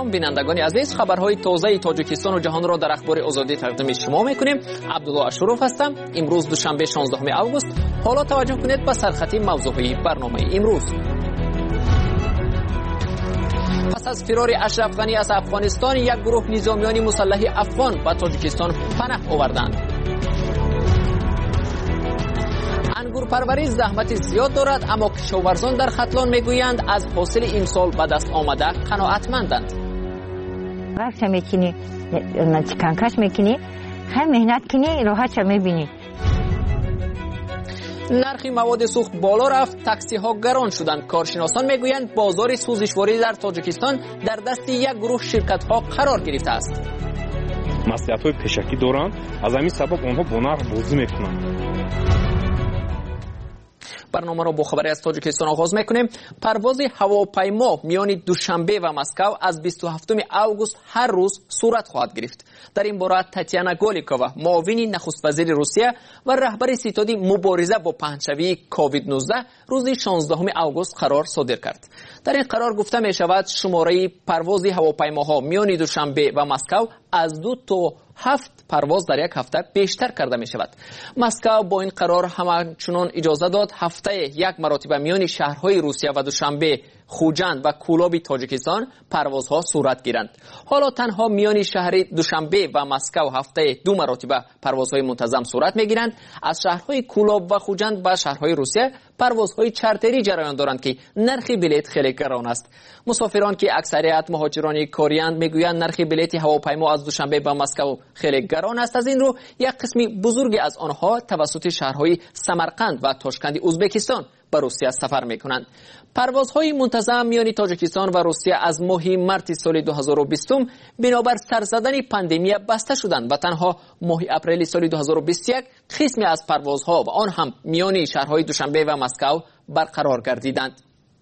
سلام بینندگان عزیز، خبرهای تازه تاجیکستان و جهان را در اخبار آزادی تقدیم شما میکنیم. عبدالله اشرف هستم. امروز دوشنبه 16 آگوست. حالا توجه کنید به سرخطی موضوعی برنامه امروز. پس از فرار اشرف غنی از افغانستان، یک گروه نظامیان مسلح افغان به تاجیکستان پناه آوردند. انگور پروری زحمت زیاد دارد، اما کشاورزان در ختلان میگویند از حاصل امسال به دست آمده قناعتمندند. غرش میکنی، چکنکش میکنی، خیلی مهنت کنی، راحت میبینی. نرخ مواد سوخت بالا رفت، تاکسی ها گران شدند. کارشناسان میگویند بازار سوزشواری در تاجیکستان در دست یک گروه شرکت ها قرار گرفته است. مصلحت های پیشکی دارند، از همین سبب آنها با نرخ بازی میکنند. برنامه را با خبری از تاجیکستان آغاز میکنیم. پرواز هواپیما میان دوشنبه و مسکو از 27 آگوست هر روز صورت خواهد گرفت. در این باره تاتیانا گولیکووا، معاون نخست وزیر روسیه و رهبر ستاد مبارزه با پهنشوی کووید 19 روز 16 آگوست قرار صادر کرد. در این قرار گفته می شود شماره پرواز هواپیماها میان دوشنبه و مسکو از 2 تا 7 پرواز در یک هفته بیشتر کرده می شود. مسکو با این قرار همچنان اجازه داد هفته یک مرتبه میان شهرهای روسیه و دوشنبه، خوجند و کولاب تاجیکستان پروازها صورت گیرند. حالا تنها میان شهر دوشنبه و مسکو هفته 2 مرتبه پروازهای منتظم صورت میگیرند. از شهرهای کولاب و خوجند به شهرهای روسیه پروازهای چارتری جریان دارند که نرخ بلیط خیلی گران است. مسافران که اکثریت مهاجران کاریند میگویند نرخ بلیط هواپیما از دوشنبه به مسکو خیلی گران است. از این رو یک قسم بزرگی از آنها توسط شهرهای سمرقند و تاشکند ازبکستان به روسیه سفر میکنند. پروازهای منتظم میان تاجیکستان و روسیه از ماه مارس سال 2020 بنابر سر زدن پاندمی بسته شدند و تنها ماه اپریل سال 2021 قسمی از پروازها و آن هم میان شهرهای دوشنبه و مسکو برقرار گردیدند.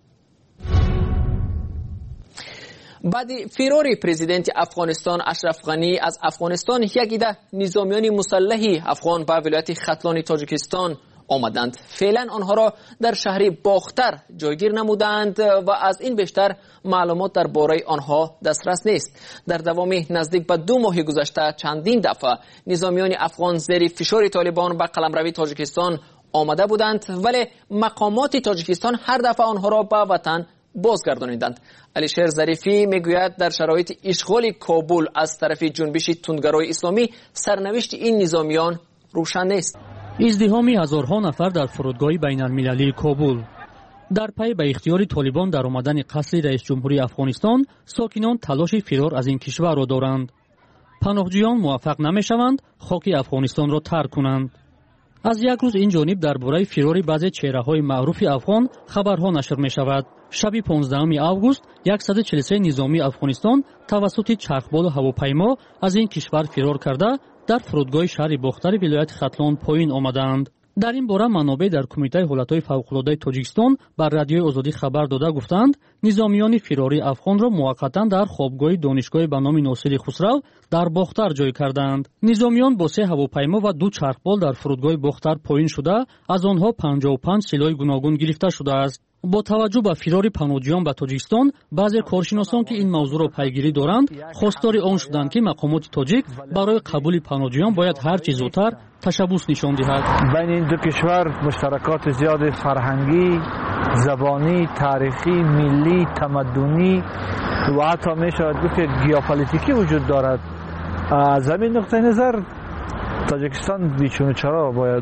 بعد فرار پرزیدنت افغانستان اشرف غنی از افغانستان، یک عده نظامیان مسلح افغان به ولایت ختلان تاجیکستان آمدند. فعلا آنها را در شهر باختر جایگیر نمودند و از این بیشتر معلومات درباره آنها دسترس نیست. در دوام نزدیک به 2 ماه گذشته چندین دفعه نظامیان افغان زیر فشار طالبان به قلمرو تاجیکستان آمده بودند، ولی مقامات تاجیکستان هر دفعه آنها را به وطن بازگردانیدند. علیشیر ظریفی میگوید در شرایط اشغال کابل از طرف جنبش تندگرای اسلامی سرنوشت این نظامیان روشن نیست. ازدحام هزارها نفر در فرودگاه بین‌المللی کابل. در پی به اختیار طالبان در آمدن قصر رئیس جمهوری افغانستان، ساکنان تلاش فرار از این کشور را دارند. پناهجویان موفق نمی‌شوند خاک افغانستان را ترک کنند. از یک روز این جانب درباره فرار بعضی چهره‌های معروف افغان خبرها نشر می‌شود. شب 15 آگوست 143 نظامی افغانستان توسط چرخبال هواپیما از این کشور فرار کرده در فرودگاه شهر باختر ولایت ختلان پایین آمدند. در این باره منابع در کمیته حالت‌های فوق‌العاده تاجیکستان بر رادیوی آزادی خبر داده گفتند نظامیان فراری افغان را موقتا در خوابگاه دانشگاه به نام ناصر خسرو در باختر جای کردند. نظامیان با 3 هواپیما و 2 چرخبال در فرودگاه باختر پایین شده، از آنها 55 سلاح گوناگون گرفته شده است. با توجه به فرار پناهجویان به تاجیکستان، بعضی کارشناسان که این موضوع را پیگیری دارند خواستار آن شدند که مقامات تاجیک برای قبول پناهجویان باید هر چه زودتر تشبث نشان دهد. بین این دو کشور مشترکات زیاد فرهنگی، زبانی، تاریخی، ملی، تمدنی و حتی می شود گفت که ژئوپلیتیکی وجود دارد. از همین نقطه نظر تاجیکستان بیچون و چرا باید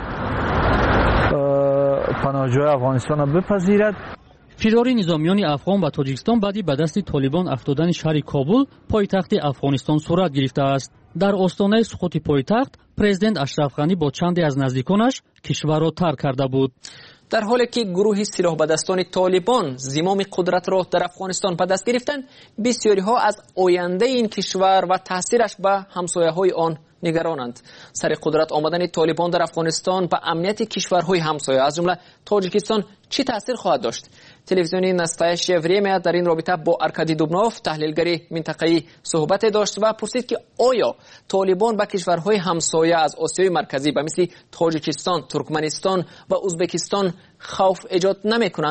پناهجوی افغانستان را بپذیرد. فرار نظامیان افغان به تاجیکستان بعد به دست طالبان افتادن شهر کابل پایتخت افغانستان صورت گرفته است. در آستانه سقوط پایتخت پرزیدنت اشرف غنی با چندی از نزدیکانش کشور را ترک کرده بود. در حالی که گروه سلاح به دستان طالبان زمام قدرت را در افغانستان به دست گرفتند، بسیاری ها از آینده این کشور و تاثیرش به همسایه‌های آن نگرانند. سر قدرت آمدن طالبان در افغانستان به امنیت کشورهای همسایه از جمله تاجیکستان چه تاثیر خواهد داشت؟ تلویزیون نستایش وریم در این رابطه با ارکادی دوبنوف تحلیلگر منطقه‌ای صحبت داشت و پرسید که آیا طالبان به کشورهای همسایه از آسیای مرکزی به مثل تاجیکستان، ترکمنستان و ازبکستان خوف ایجاد نمی‌کنند؟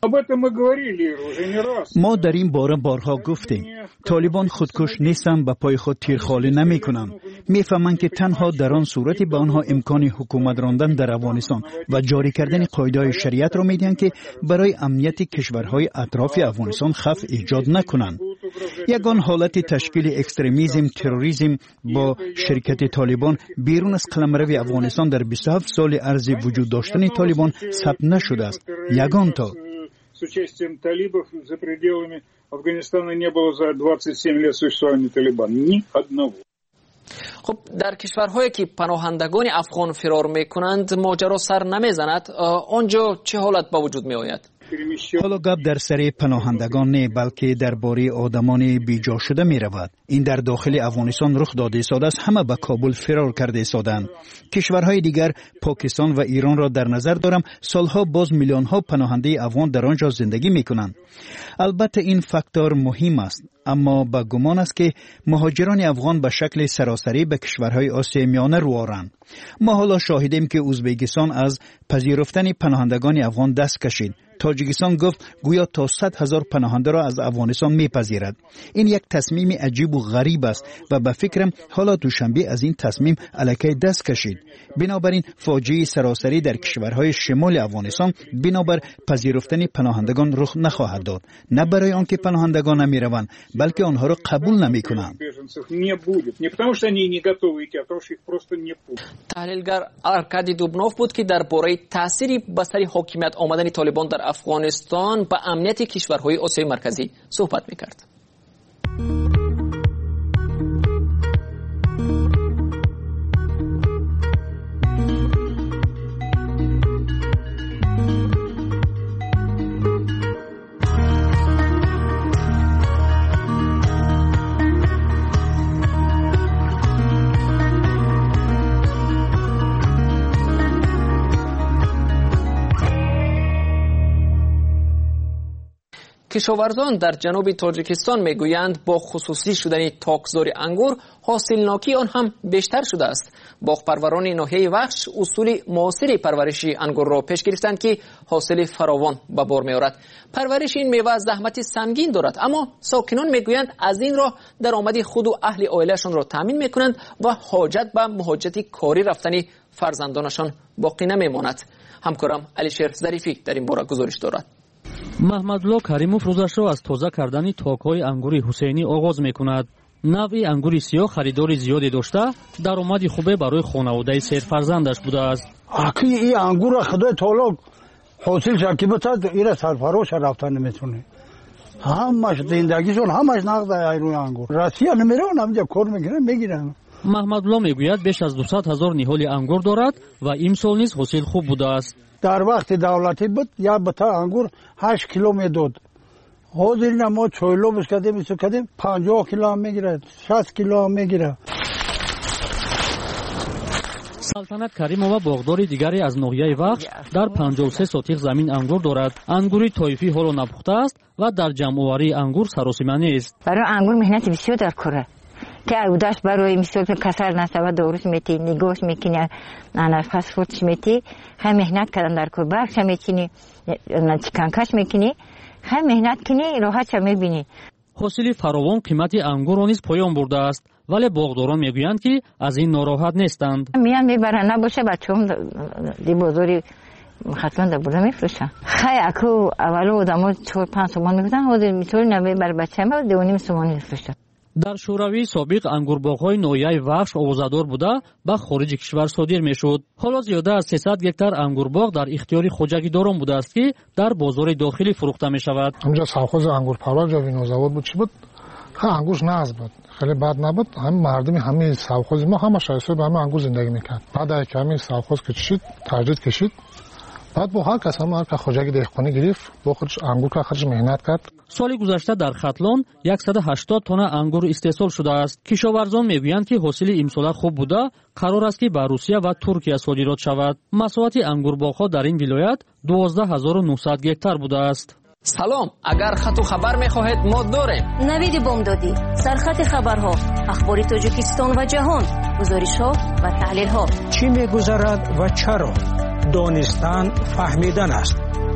ما در این باره بارها گفتیم طالبان خودکش نیستند، به پای خود تیرخالی نمی کنند. می فهمند که تنها در آن صورتی به آنها امکان حکومت راندن در افغانستان و جاری کردن قاعده‌های شریعت را میدهند که برای امنیت کشورهای اطراف افغانستان خطر ایجاد نکنند. یگان حالت تشکیل اکستریمیسم، تروریسم با شرکت طالبان بیرون از قلمرو افغانستان در 27 سال عرض وجود داشتن طالبان ثبت نشده است. یگان تا с участием талибов за пределами Афганистана не было за 27 лет существования Талибана. Ни одного. خب در کشورهایی که پناهندگان افغان فرار میکنند ماجرا سر نمیزند، آنجا چه حالت با وجود می آید؟ حالا گپ در سر پناهندگان نه، بلکه درباره آدمان بیجا شده می رود. این در داخل افغانستان رخ داده ایستاده است. همه به کابل فرار کرده ایستادند. کشورهای دیگر پاکستان و ایران را در نظر دارم. سالها باز میلیون ها پناهنده افغان در آنجا زندگی می کنند. البته این فاکتور مهم است، اما با گمان است که مهاجران افغان به شکل سراسری به کشورهای آسیای میانه رو آورند. ما حالا شاهدیم که ازبکستان از پذیرفتن پناهندگان افغان دست کشید. تاجیکستان گفت گویا تا 100,000 پناهنده را از افغانستان میپذیرد. این یک تصمیم عجیب و غریب است و به فکرم حالا دوشنبه از این تصمیم علیه دست کشید. بنابراین فاجعه سراسری در کشورهای شمال افغانستان بنابر پذیرفتن پناهندگان رخ نخواهد داد. نه برای آنکه پناهندگان نمیروند، بلکه آنها را قبول نمیکنند. تحلیلگر ارکادی دوبنوف بود که درباره تأثیری به سر حاکمیت آمدن طالبان در افغانستان به امنیت کشورهای آسیای مرکزی صحبت میکرد. کشاورزان در جنوب تاجیکستان میگویند با خصوصی شدن تاکزار انگور حاصلناکی آن هم بیشتر شده است. باغپروران ناحیه وخش اصول معاصر پرورش انگور را پیش گرفتند که حاصل فراوان به بار میآورد. پرورش این میوه زحمت سنگین دارد، اما ساکنان میگویند از این راه درآمد خود و اهل عائلهشان را تامین میکنند و حاجت به مهاجرت کاری رفتن فرزندانشان باقی نمیماند. همکارم علیشیر ظریفی در این باره گزارش دارد. محمدالله کریموف روزش را از تازه کردن تاک‌های انگور حسینی آغاز می‌کند. نوع انگور سیاه خریدار زیادی داشته، درآمد خوبی برای خانواده سه فرزندش بوده است. اکی این انگور خدای تعالی حاصل شکی بتاد ایره سرفراش رفتن نمیتونه. همش زندگیشون همش نقد روی انگور. راستی نمیرن همینجا کار میگیرن. محمدالله میگوید بیش از 200,000 نهال انگور دارد و امسال نیز حاصل خوب بوده است. در وقت دولتی بود یا بتا انگور 8 کیلو میداد. حاضر ما چویلو بس کردیم 50 کیلو میگیره، 60 کیلو میگیره. سلطنت کریمова باغداری دیگری از ناحیه وخش در 53 سوتیق زمین انگور دارد. انگوری طایفی حالا نپخته است و در جمع‌آوری انگور سراسیمه نیست. برای انگور مهنت بسیار در کاره. که اوداش برای مثال کسر نسبت درست میتی، نگاش میکنی، نفس فوتش میتی، خیلی مهنت کردن در کار. برخش میکنی، چکنکش میکنی، خیلی مهنت کنی، راحت میبینی. حاصل فراوان قیمت انگور نیز پایان برده است، ولی باغداران میگویند که از این ناراحت نیستند. میان میبرن نباشه بچه‌ام دی بازاری خطران در بوده میفروشن. خیلی اکو اولو آدم‌ها 4-5 تومان میگفتن، حاضر میتونی نبی بر بچه‌م 2.5 تومان میفروشن. در شوروی سابق انگورباغ‌های ناحیه وخش آوازدار بوده به خارج کشور صادر میشد. حالا زیاده از 300 گکتار انگورباغ در اختیار خوجگیداران بوده است که در بازار داخلی فروخته می شود. همجا ساوخوز انگور پرور جا وینوزاواد بود چی بود؟ انگورش ناز بود، خیلی بد نبود. هم مردمی همین ساوخوز ما همه شایسته به همه انگور زندگی میکرد. بعد از همین ساوخوز کشید، تجدید کشید. بعد با هر کس هم هر که خوجگی دهقانی گرفت با خودش انگور که خودش مهنت کرد. سال گذشته در خطلان 180 تن انگور استحصال شده است. کشاورزان میگویند که حاصل امسال خوب بوده، قرار است که به روسیه و ترکیه صادرات شود. مساحت انگورباغ‌ها در این ولایت 12900 گکتار بوده است. سلام، اگر خط و خبر می‌خواهید ما داریم. نوید بامدادی، سرخط خبرها، اخبار تاجیکستان و جهان، گزارش‌ها و تحلیل‌ها. چی می‌گذرد و چرا؟ دانستن فهمیدن است.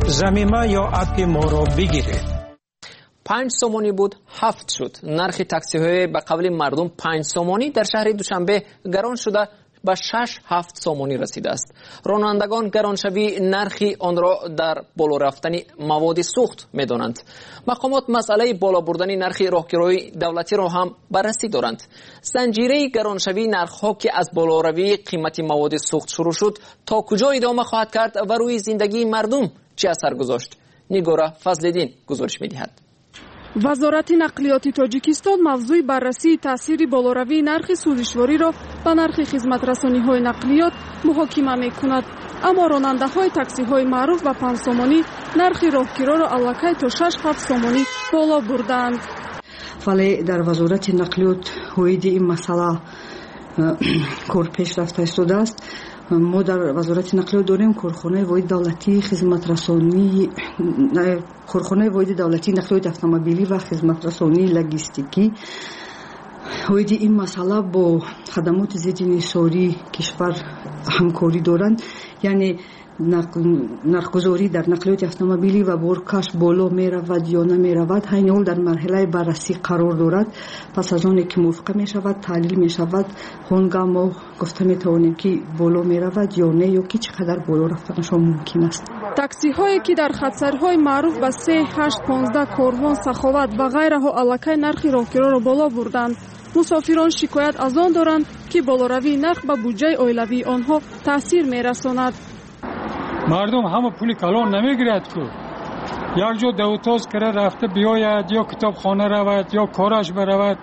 ضمیمه یا اپ ما را بگیرید. 5 سومانی بود 7 شد. نرخ تاکسی های به قبل مردم 5 سومانی در شهر دوشنبه گران شده به 6-7 سومانی رسیده است. رانندگان گرانشوی نرخی آن را در بالا رفتن مواد سوخت می‌دانند. مقامات مسئله بالا بردن نرخ راهگیری دولتی را هم بررسی دارند. زنجیره گرانشوی نرخ‌ها که از بالاروی قیمت مواد سوخت شروع شد تا کجا ادامه خواهد کرد و روی زندگی مردم چه اثر گذاشت؟ نگارا فضل‌الدین گزارش می‌دهد. وزارت نقلیات تاجیکستان موضوع بررسی تاثیر بالاروی نرخ سوزشواری را به نرخ خدمت‌رسانی‌های نقلیات محاکمه می‌کند. اما راننده‌های تاکسی‌های معروف به 5 سومانی نرخ راهگیری را الکی تا 6-7 سومانی بالا بردند. ولی در وزارت نقلیات هویت این مسئله کار پیش رفته است. ما در وزارت نقلیات داریم کارخانه واحد دولتی خدمت‌رسانی، کارخانه واحد دولتی نقلیات اتومبیلی و خدمت‌رسانی لوجستیکی. واحد این مسئله با خدمات ضد انحصاری کشور همکاری دارند، یعنی نرخ‌گذاری در نقلیات اتومبیلی و بارکش بالا می‌رود یا نمی‌رود، همین حال در مرحله بررسی قرار دارد. پس از آن که موافقه می‌شود تحلیل می‌شود، هنگام ما گفته می‌توانیم که بالا می‌رود یا نه، یا که چقدر بالا رفتنشان ممکن است. تاکسی‌هایی که در خطسرهای معروف به 3, 8, 15 کاروان، سخاوت و غیره ها الکی نرخ راهگیری را بالا بردند. مسافران شکایت از آن دارند که بالاروی نرخ به بودجه عائلوی آنها تاثیر می‌رساند. مردم همه پول کلان نمیگیرد که یک جا دوتاز کرده رفته بیاید یا کتابخانه رود یا کارش برود،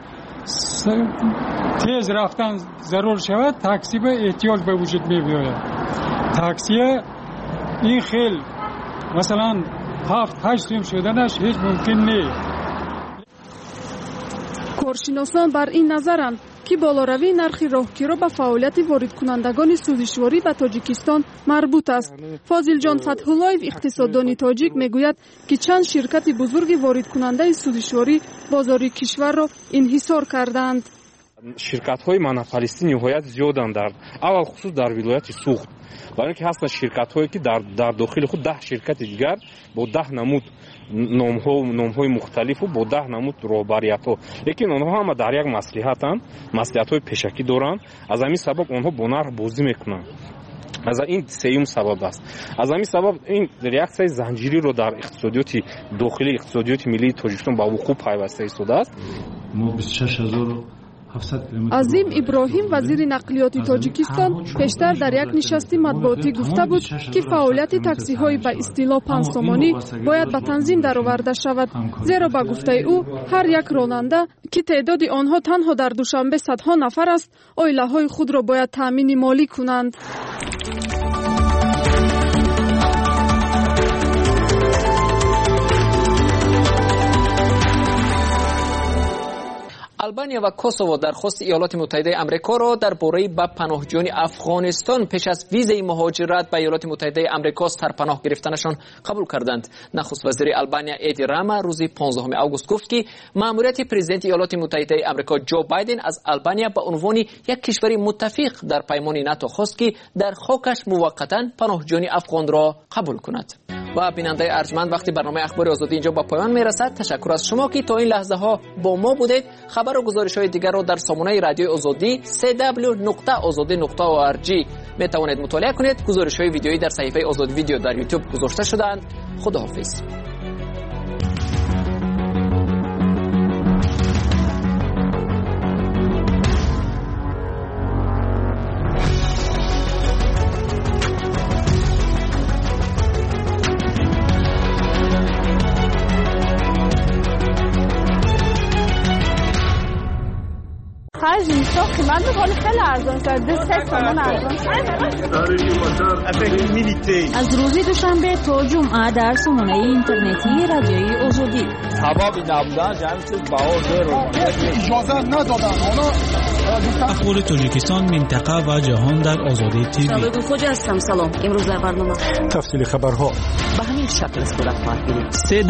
تیز رفتن ضرور شود، تاکسی به احتیاج به وجود می بیاید. تاکسی این خیل مثلا 7-8 سوم شدنش هیچ ممکن نیست. کارشناسان بر این نظرند که بالاروی نرخ راهگیری به فعالیت وارد کنندگان سوزشواری به تاجیکستان مربوط است. فاضل جان فتح‌اللهیف اقتصاددان تاجیک میگوید که چند شرکت بزرگ وارد کننده سوزشواری بازار کشور را انحصار کردند. شرکت‌های منافالیستی نهایت زیادند، در اول خصوص در ولایت سوخت، برای اینکه هستند شرکت‌هایی که در داخل خود 10 شرکت دیگر با 10 نمود نام‌های مختلف و با 10 نمود رهبریت‌ها، لیکن آنها هم در یک مصلحت‌های پیشکی دارند. از همین سبب آنها با نرخ بازی میکنند. از این سوم سبب است. از همین سبب این ریاکسیای زنجیری رو در اقتصادیات داخلی، اقتصادیات ملی تاجیکستان با وقوع پیوسته ایستاده است. ما 26000 عظیم ابراهیم وزیر نقلیات تاجیکستان پیشتر در یک نشست مطبوعاتی گفته بود که فعالیت تاکسی های به اصطلاح 5 سومانی باید به تنظیم درآورده شود، زیرا به گفته او هر یک راننده که تعداد آنها تنها در دوشنبه صدها نفر است، عائله های خود را باید تامین مالی کنند. آلبانیا و کوسوو درخواست ایالات متحده آمریکا را درباره به پناهجویان افغانستان پیش از ویزای مهاجرت به ایالات متحده آمریکا سرپناه گرفتنشان قبول کردند. نخست وزیر آلبانیا ایدی راما روز 15 آگوست گفت که مأموریت پرزیدنت ایالات متحده آمریکا جو بایدن از آلبانیا به عنوان یک کشور متفق در پیمان ناتو خواست که در خاکش موقتا پناهجویان افغان را قبول کند. و بیننده ارجمند، وقتی برنامه اخبار آزادی اینجا با پایان میرسد. تشکر از شما که تا این لحظه ها با ما بودید. خبر و گزارش های دیگر را در سامانه رادیو آزادی www.azadi.org می توانید مطالعه کنید. گزارش های ویدیویی در صفحه آزادی ویدیو در یوتیوب گذاشته شدند. خداحافظ. قیمت خیلی ارزان شده، 3 تومان ارزان از روز دوشنبه تا جمعه در سامانه اینترنتی رادیوی آزادی. سبب نبودن جمع چیز بهار اجازه ندادن. اخبار تاجیکستان، منطقه و جهان در آزادی تیوی. سلام خوجا هستم. سلام. امروز در برنامه تفصیل خبرها به همین شکل صورت خواهد گرفت.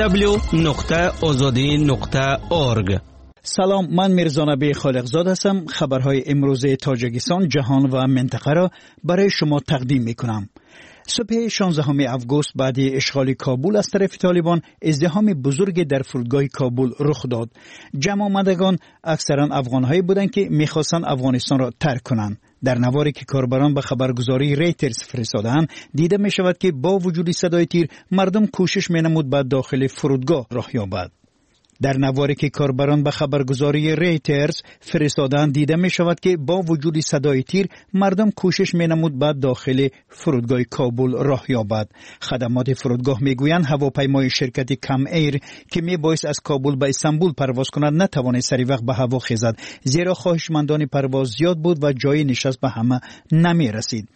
www.azadi.org. سلام، من میرزا نبی خالقزاد هستم. خبرهای امروز تاجیکستان، جهان و منطقه را برای شما تقدیم میکنم. صبح 16 اوگوست بعد اشغال کابل از طرف طالبان ازدحام بزرگ در فرودگاه کابل رخ داد. جمع آمدگان اکثرا افغان‌هایی بودند که می‌خواستند افغانستان را ترک کنند. در نواری که کاربران به خبرگزاری ریترز فرستادند دیده می شود که با وجود صدای تیر مردم کوشش می نمود به داخل فرودگاه راه یابد. در نواری که کاربران به خبرگزاری ریترز فرستادند دیده می شود که با وجود صدای تیر مردم کوشش می نمود به داخل فرودگاه کابل راه یابد. خدمات فرودگاه می گویند هواپیمای شرکت کم ایر که می بایست از کابل به استانبول پرواز کند نتوانست سری وقت به هوا خیزد، زیرا خواهشمندان پرواز زیاد بود و جای نشست به همه نمی رسید.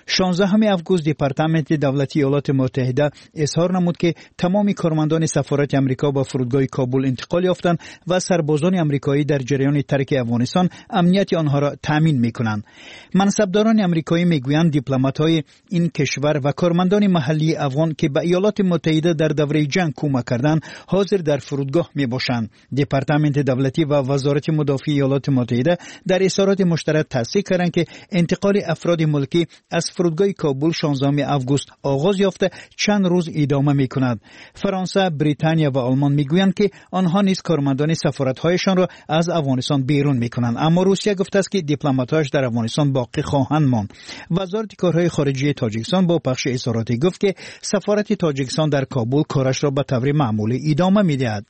16 اوگوست دپارتمنت دولتی ایالات متحده اظهار نمود که تمام کارمندان سفارت آمریکا به فرودگاه کابل انتقال یافتند و سربازان آمریکایی در جریان ترک افغانستان امنیت آنها را تامین می‌کنند. منصبداران آمریکایی می‌گویند دیپلمات‌های این کشور و کارمندان محلی افغان که به ایالات متحده در دوره جنگ کمک کردند حاضر در فرودگاه می‌باشند. دپارتمنت دولتی و وزارت مدافع ایالات متحده در اظهارات مشترک تصدیق کردند که انتقال افراد ملکی از فرودگاه کابل 16 اوگوست آغاز یافته چند روز ادامه می‌کند. فرانسه، بریتانیا و آلمان می‌گویند که آنها نیز کارمندان سفارت‌هایشان را از افغانستان بیرون می‌کنند، اما روسیه گفته است که دیپلمات‌هاش در افغانستان باقی خواهند ماند. وزارت کارهای خارجه تاجیکستان با پخش اظهاراتی گفت که سفارت تاجیکستان در کابل کارش را به طور معمولی ادامه می‌دهد.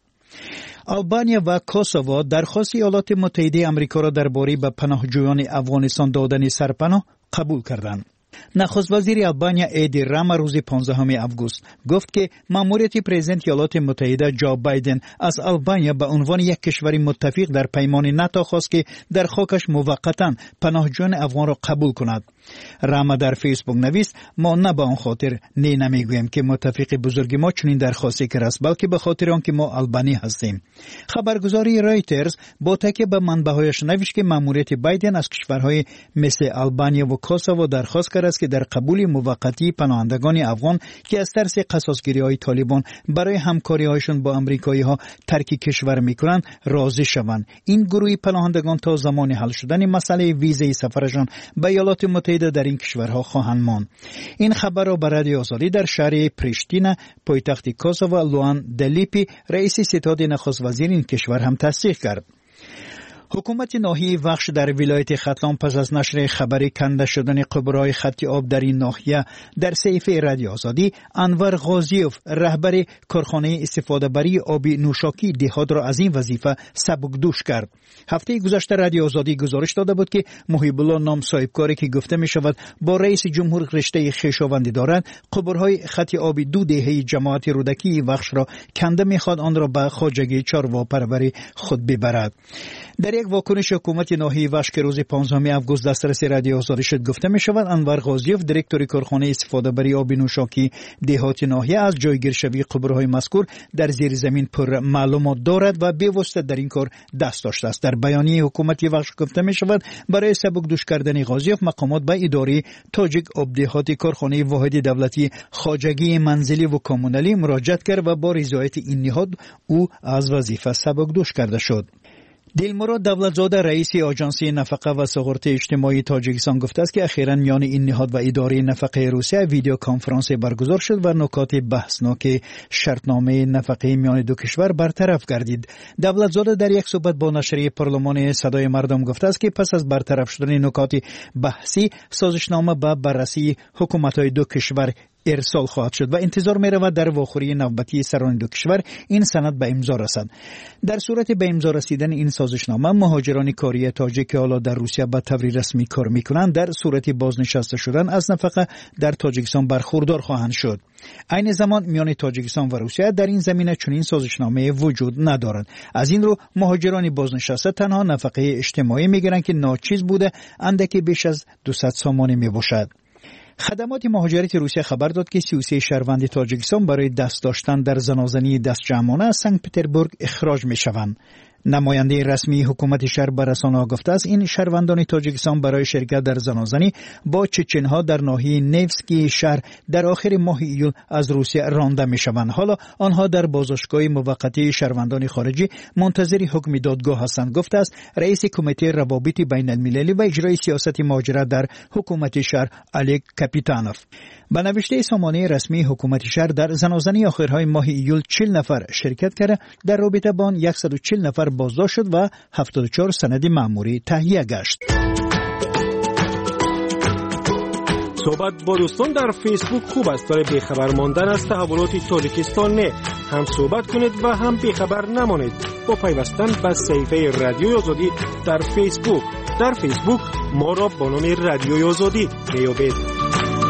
آلبانیا و کوسوو درخواست ایالات متحده آمریکا را درباره به پناهجویان افغانستان دادن سرپناه قبول کردند. نخست وزیر آلبانیا ایدی راما روز 15 اوگوست گفت که ماموریت پرزیدنت ایالات متحده جو بایدن از آلبانیا به عنوان یک کشور متفق در پیمان ناتو خواست که در خاکش موقتا پناهجویان افغان را قبول کند. راما در فیسبوک نویست: ما نه به آن خاطر نمیگوییم که متفق بزرگ ما چنین درخواستی کرده است، بلکه به خاطر آنکه ما آلبانی هستیم. خبرگزاری رایترز با تکیه به منبع‌هایش نوشت که ماموریت بایدن از کشورهای مثل آلبانیا و کوسوو درخواست کرده است که در قبول موقتی پناهندگان افغان که از ترس قصاصگیری‌های طالبان برای همکاری‌هایشان با آمریکایی‌ها ترک کشور می‌کنند راضی شوند. این گروه پناهندگان تا زمان حل شدن مسئله ویزای سفرشان به ایالات متحده در این کشورها خواهند ماند. این خبر را به رادیو آزادی در شهر پریشتینا پایتخت کوسوو لوان دلیپی رئیس ستاد نخست وزیر این کشور هم تصدیق کرد. حکومت ناحیه وخش در ولایت ختلان پس از نشر خبر کنده شدن قبرهای خط آب در این ناحیه در صحیفه رادیو آزادی، انور غازیوف رهبر کارخانه استفاده بری آب نوشاکی دهات را از این وظیفه سبکدوش کرد. هفته گذشته رادیو آزادی گزارش داده بود که محیب الله نام صاحبکاری که گفته می شود با رئیس جمهور رشته خویشاوندی دارد، قبرهای خط آب 2 دهه جماعت رودکی وخش را کنده می‌خواد آن را به خواجگی چارواپروری خود ببرد. در یک واکنش حکومت ناحیه وخش که روز 15 اوگوست دسترس رادیو آزادی شد گفته می شود انور غازیوف دیرکتور کارخانه استفاده بری آب نوشاکی دهات ناحیه از جایگیرشوی قبرهای مذکور در زیر زمین پر معلومات دارد و به واسطه در این کار دست داشته است. در بیانیه حکومت وخش گفته می شود برای سبکدوش کردن غازیوف مقامات به اداره تاجیک آب دهات کارخانه واحد دولتی خواجگی منزلی و کامونالی مراجعه کرد و با رضایت این نهاد او از وظیفه سبکدوش کرده شد. دلمراد دولتزاده رئیس آژانسی نفقه و سقراط اجتماعی تاجیکستان گفته است که اخیراً میان این نهاد و اداره نفقه روسیه ویدیو کنفرانس برگزار شد و نکات بحثناک شرطنامه نفقه میان دو کشور برطرف گردید. دولتزاده در یک صحبت با نشریه پارلمان صدای مردم گفته است که پس از برطرف شدن نکات بحثی سازشنامه به بررسی حکومت‌های دو کشور ارسال خواهد شد و انتظار می رود در واخوری نوبتی سران دو کشور این سند به امضا رسد. در صورت به امضا رسیدن این سازشنامه، مهاجران کاری تاجیک که حالا در روسیه به طور رسمی کار میکنند در صورت بازنشسته شدن از نفقه در تاجیکستان برخوردار خواهند شد. عین زمان میان تاجیکستان و روسیه در این زمینه چنین سازشنامه وجود ندارد. از این رو مهاجران بازنشسته تنها نفقه اجتماعی میگیرند که ناچیز بوده اندکی بیش از 200 سامانه میباشد. خدمات مهاجرت روسیه خبر داد که 33 شهروند تاجیکستان برای دست داشتن در زنازنی دست جمعانه از سنت پترزبورگ اخراج می شوند. نماینده رسمی حکومت شهر به رسانه‌ها گفته است این شهروندان تاجیکستان برای شرکت در زنازنی با چچن‌ها در ناحیه نیفسکی شهر در آخر ماه ایول از روسیه رانده می‌شوند. حالا آنها در بازداشتگاه موقتی شهروندان خارجی منتظر حکم دادگاه هستند، گفته است رئیس کمیته روابط بین المللی و اجرای سیاست مهاجرت در حکومت شهر الک کاپیتانوف. به نوشته سامانه رسمی حکومت شهر در زنازنی آخرهای ماه ایول 40 نفر شرکت کرده، در رابطه با آن 140 نفر بازداشت شد و 74 سند مأموری تهیه گشت. صحبت با دوستان در فیسبوک خوب است، برای بیخبر ماندن از تحولات تاجیکستان نه. هم صحبت کنید و هم بیخبر نمانید با پیوستن به صفحه رادیوی آزادی در فیسبوک. در فیسبوک ما را با نام رادیوی آزادی بیابید.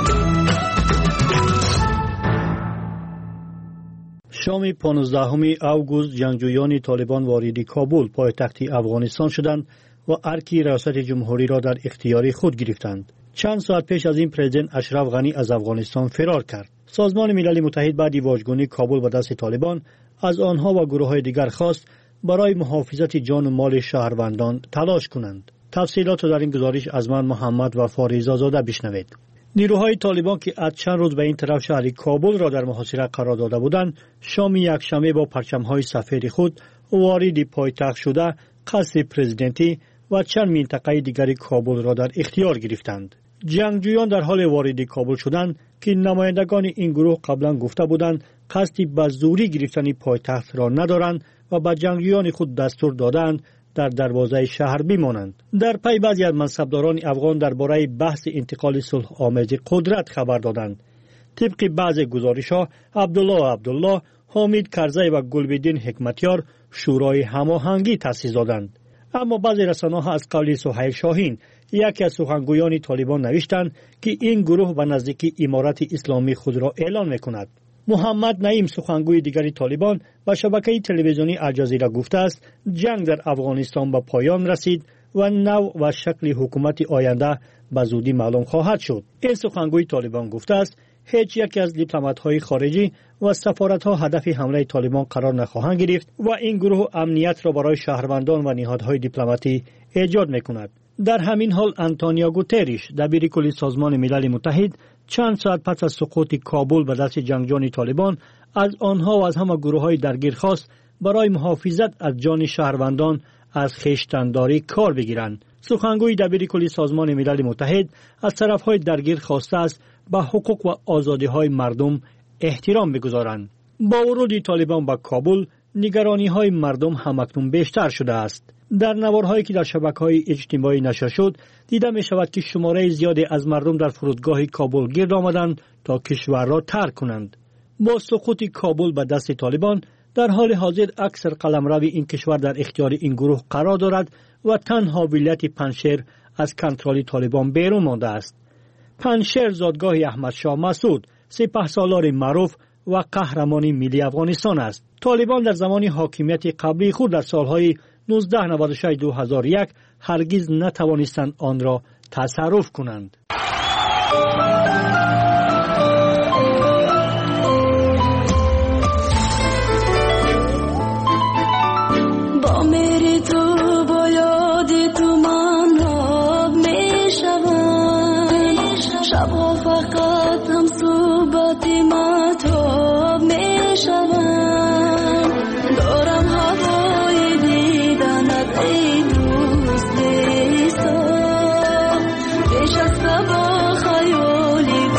شام 15 اوگوست جنگجویان طالبان وارد کابل پایتخت افغانستان شدند و ارکی ریاست جمهوری را در اختیار خود گرفتند. چند ساعت پیش از این پرزیدنت اشرف غنی از افغانستان فرار کرد. سازمان ملل متحد بعد واژگونی کابل به دست طالبان از آنها و گروه‌های دیگر خواست برای محافظت جان و مال شهروندان تلاش کنند. تفصیلات در این گزارش از من محمد و فاریزا زاده بشنوید. نیروهای طالبان که از چند روز به این طرف شهر کابل را در محاصره قرار داده بودند، شام یکشنبه با پرچم‌های سفید خود وارد پایتخت شده قصر پرزیدنتی و چند منطقه دیگر کابل را در اختیار گرفتند. جنگجویان در حال وارد کابل شدند که نمایندگان این گروه قبلا گفته بودند قصد به زوری گرفتن پایتخت را ندارند و به جنگجویان خود دستور دادند در دروازه شهر بمانند. در پی بعضی از منصبداران افغان درباره بحث انتقال صلح آمیز قدرت خبر دادند. طبق بعض گزارش‌ها عبدالله، حامد کرزی و گلبدین حکمتیار شورای هماهنگی تأسیس دادند. اما بعضی رسانه‌ها از قول سهیل شاهین، یکی از سخنگویان طالبان، نوشتند که این گروه به نزدیکی امارت اسلامی خود را اعلان می‌کند. محمد نعیم سخنگوی دیگری طالبان به شبکه تلویزیونی الجزیره گفته است جنگ در افغانستان به پایان رسید و نوع و شکل حکومت آینده به زودی معلوم خواهد شد. این سخنگوی طالبان گفته است هیچ یک از دیپلمات‌های خارجی و سفارت‌ها هدف حمله طالبان قرار نخواهند گرفت و این گروه امنیت را برای شهروندان و نهادهای دیپلماتی ایجاد می‌کند. در همین حال آنتونیو گوتریش دبیرکل سازمان ملل متحد چند ساعت پس از سقوط کابل به دست جنگجویان طالبان از آنها و از همه گروه‌های درگیر خواست برای محافظت از جان شهروندان از خویشتن‌داری کار بگیرند. سخنگوی دبیرکل سازمان ملل متحد از طرف‌های درگیر خواسته است به حقوق و آزادی‌های مردم احترام بگذارند. با ورود طالبان به کابل نگرانی‌های مردم همکنون بیشتر شده است. در نوارهایی که در شبکه‌های اجتماعی نشر شد دیده می شود که شماره زیادی از مردم در فرودگاه کابل گرد آمدند تا کشور را ترک کنند. با سقوط کابل به دست طالبان در حال حاضر اکثر قلمرو این کشور در اختیار این گروه قرار دارد و تنها ولایت پنجشیر از کنترل طالبان بیرون مانده است. پنجشیر زادگاه احمد شاه مسعود، سپهسالار معروف و قهرمان ملی افغانستان است. طالبان در زمان حاکمیت قبلی خود در سالهای 1996-2001 هرگز نتوانستند آن را تصرف کنند. با میری تو با یادی تو من آب می شوم، شبها فقط هم صحبتی مطاب می شوم، دارم هوای دیدنت ای دوست نیستا، پیش از با خیالی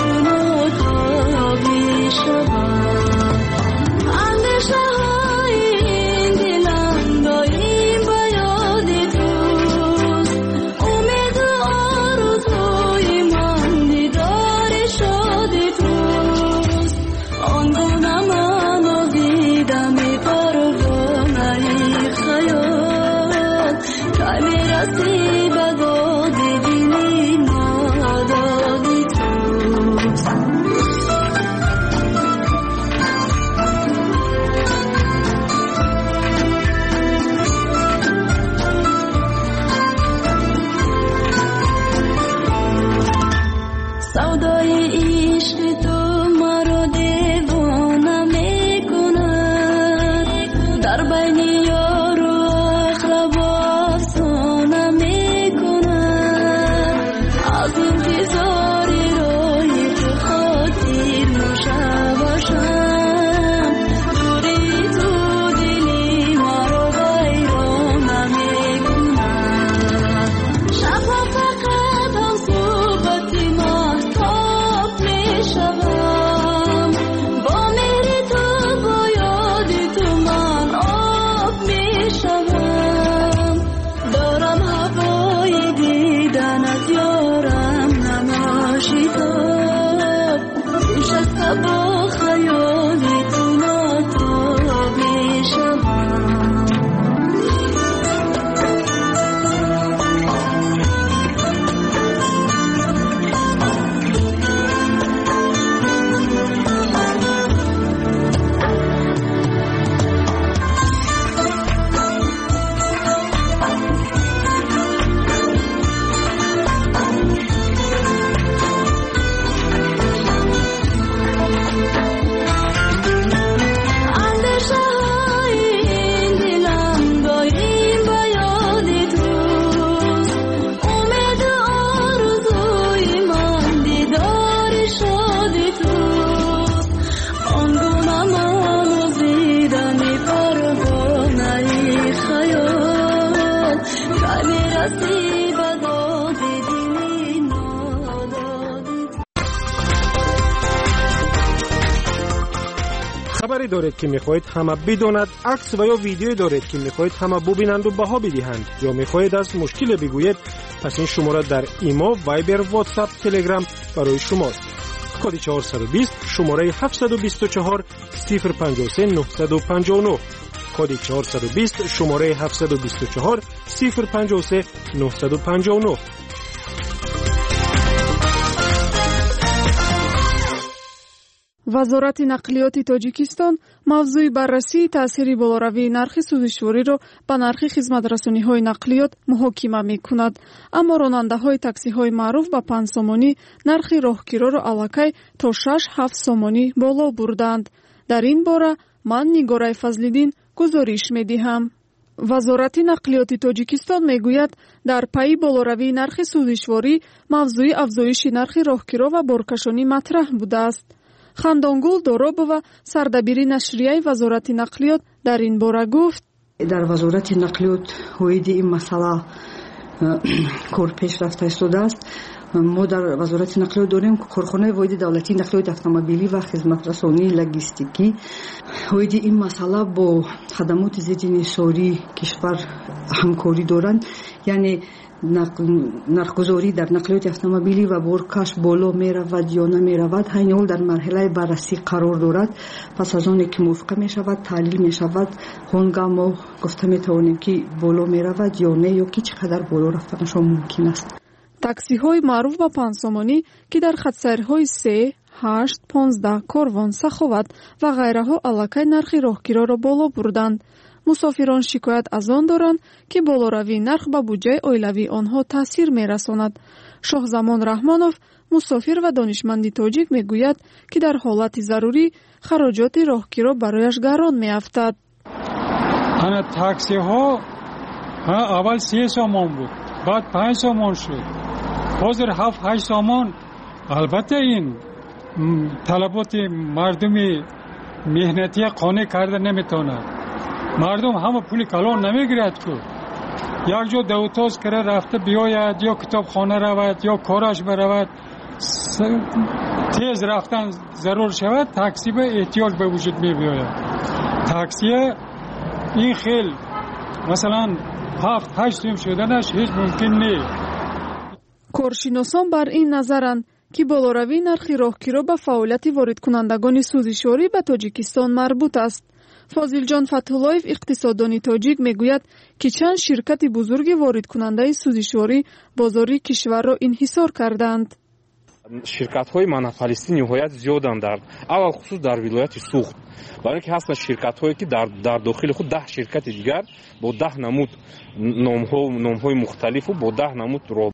خبری دارید که میخواهید همه بداند، عکس و یا ویدیویی دارید که میخواهید همه ببینند و بها بدهند، یا میخواهید از مشکل بگویید، پس این شماره در ایما، وایبر، واتساپ، تلگرام برای شماست. کد 420 شماره 724 053 959. کد 420 شماره 724 053 959. وزارت نقلیات تاجیکستان موضوع بررسی تأثیر بالاروی نرخ سوزشواری را به نرخ خدمت‌رسانی‌های نقلیات محاکمه می‌کند، اما راننده‌های تاکسی‌های معروف به 5 سومانی نرخ راهگیرا را الکی تا 6-7 سومانی بالا بردند. در این باره من نگاره فضل‌الدین گزارش می‌دهم. وزارت نقلیات تاجیکستان میگوید در پی بالاروی نرخ سوزشواری موضوع افزایش نرخ راهگیرا و بارکشانی مطرح بوده است. خندانگل доробова сардабири нашрияи вазорати нақлиёт дар ин бора гуфт: дар вазорати нақлиёт ҳоиди ин масъала кор пеш рафта истодааст. мо дар вазорати нақлиёт дорем корхонаи воҳиди давлатии нақлиёти автомобилӣ ва хизматрасонии логистикӣ. ҳоиди ин масъала бо хадамоти зидди инҳисории кишвар ҳамкорӣ доранд, яъне нархгузорӣ дар нақлиёти автомобилӣ ва боркаш боло меравад ё намеравад, ҳайни ҳол дар марҳилаи баррасӣ қарор дорад. пас аз оне ки мувофиқа мешавад, таҳлил мешавад, он гаҳ мо гуфта метавонем ки боло меравад ё не, ё ки чӣ қадар боло рафтанашон мумкин аст. таксиҳои маъруф ба панҷсомонӣ ки дар хатсайрҳои 3, 8, 15, корвон, саховат ва ғайраҳо аллакай нархи роҳгироро боло бурданд. мусофирон шикоят аз он доранд ки болоравии нарх ба буҷаи оилавии онҳо таъсир мерасонад. шоҳзамон раҳмонов, мусофир ва донишманди тоҷик, мегӯяд ки дар ҳолати зарурӣ хароҷоти роҳгиро барояш гарон меафтад. ана таксиҳо аввал 3 сомон буд, баъд 5 сомон шуд, ҳозир 7-8 сомон. албатта ин талаботи мардуми меҳнатия қонеъ карда наметавонад. мардум ҳама пули калон намегирад ку. як ҷо давтоз кара рафта биёяд, ё китобхона равад, ё кораш баравад, тез рафтан зарур шавад, такси ба эҳтиёҷ ба вуҷуд мебиёяд. таксия ин хел масалан 7-8 сум шуданаш ҳеҷ мумкин нест. коршиносон бар ин назаранд ки болоравии нархи роҳгиро ба фаъолияти воридкунандагони сӯзишворӣ ба тоҷикистон марбут аст. фозилҷон фатҳуллоев, иқтисоддони тоҷик, мегӯяд ки чанд ширкати бузурги воридкунандаи сӯзишворӣ бозори кишварро инҳисор карданд. ширкатҳои монополистӣ ниҳоят зиёданд, аввал хусус дар вилояти суғд, барои ин ки ҳастанд ширкатҳое ки дар дохили худ 10 ширкати дигар бо 10 намуд номҳои мухталифу бо 10 намуд